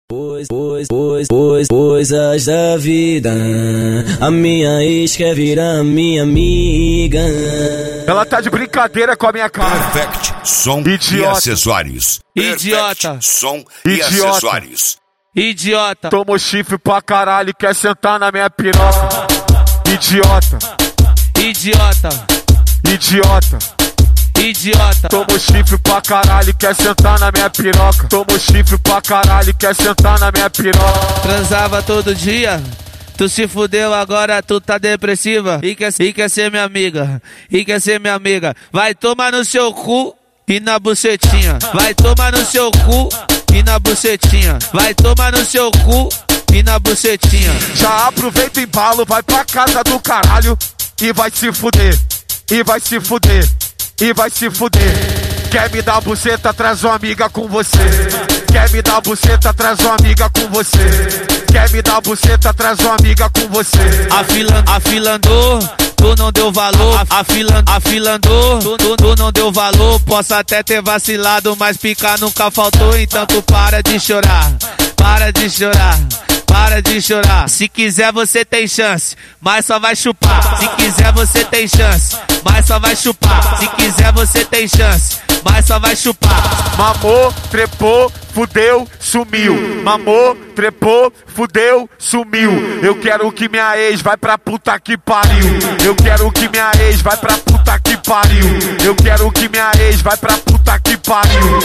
Coisas da vida, a minha ex quer virar minha amiga. Ela tá de brincadeira com a minha cara. Perfect som Idiota. e acessórios. Idiota. Perfect som e Idiota. acessórios. Idiota. Tomou chifre pra caralho e quer sentar na minha piroca. Idiota. Idiota. Idiota. Idiota. Tomou chifre pra caralho e quer sentar na minha piroca. Tomou chifre pra caralho e quer sentar na minha piroca. Transava todo dia. Tu se fudeu, agora tu tá depressiva e quer ser minha amiga, e quer ser minha amiga. Vai tomar no seu cu e na bucetinha. Vai tomar no seu cu e na bucetinha. Vai tomar no seu cu e na bucetinha. Já aproveita o embalo, vai pra casa do caralho e vai se fuder, e vai se fuder, e vai se fuder. Quer me dar buceta, traz uma amiga com você. Quer me dar buceta, traz uma amiga com você. Quer me dar buceta, traz uma amiga com você. Afilandou, tu não deu valor. Afilandou, tu não deu valor. Posso até ter vacilado, mas picar nunca faltou. Então tu para de chorar, para de chorar. Para de chorar. Se quiser você tem chance, mas só vai chupar. Se quiser você tem chance, mas só vai chupar. Se quiser você tem chance, mas só vai chupar. Mamou, trepou, fudeu, sumiu. Mamou, trepou, fudeu, sumiu. Eu quero que minha ex vai pra puta que pariu. Eu quero que minha ex vai pra puta que pariu. Eu quero que minha ex vai pra puta que pariu.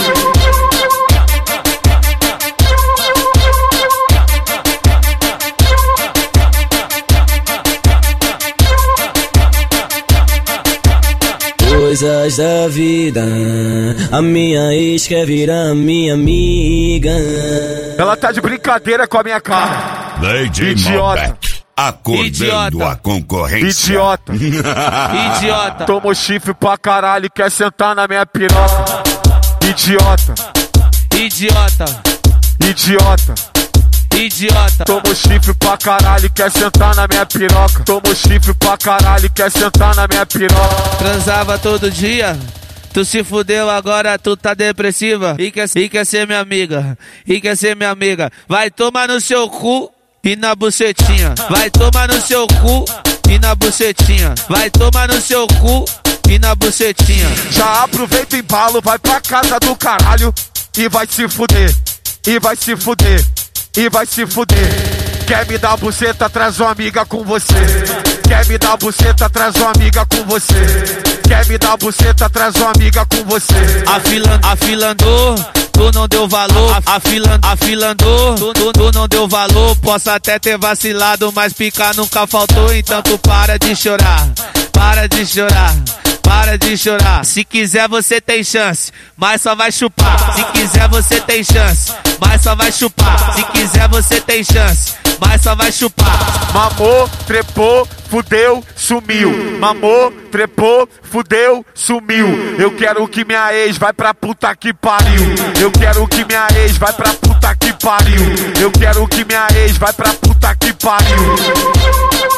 Coisas da vida, a minha ex quer virar minha amiga. Ela tá de brincadeira com a minha cara. Lady Idiota. Malbec, acordando Idiota. a concorrência. Idiota. Idiota. Tomou chifre pra caralho e quer sentar na minha piroca. Idiota. Idiota. Idiota. Idiota. Tomou chifre pra caralho e quer sentar na minha piroca. Tomou chifre pra caralho e quer sentar na minha piroca. Transava todo dia. Tu se fudeu, agora tu tá depressiva e quer ser minha amiga, e quer ser minha amiga. Vai tomar no seu cu e na bucetinha. Vai tomar no seu cu e na bucetinha. Vai tomar no seu cu e na bucetinha. Já aproveita o embalo, vai pra casa do caralho e vai se fuder, e vai se fuder, e vai se fuder. Quer me dar buceta, traz uma amiga com você. Quer me dar buceta, traz uma amiga com você. Quer me dar buceta, traz uma amiga com você. Afilandou, tu não deu valor. Afilandou, tu não deu valor. Posso até ter vacilado, mas picar nunca faltou. Então tu para de chorar, para de chorar. Para de chorar. Se quiser você tem chance, mas só vai chupar. Se quiser você tem chance, mas só vai chupar. Se quiser você tem chance, mas só vai chupar. Mamou, trepou, fudeu, sumiu. Mamou, trepou, fudeu, sumiu. Eu quero que minha ex vai pra puta que pariu. Eu quero que minha ex vai pra puta que pariu. Eu quero que minha ex vai pra puta que pariu.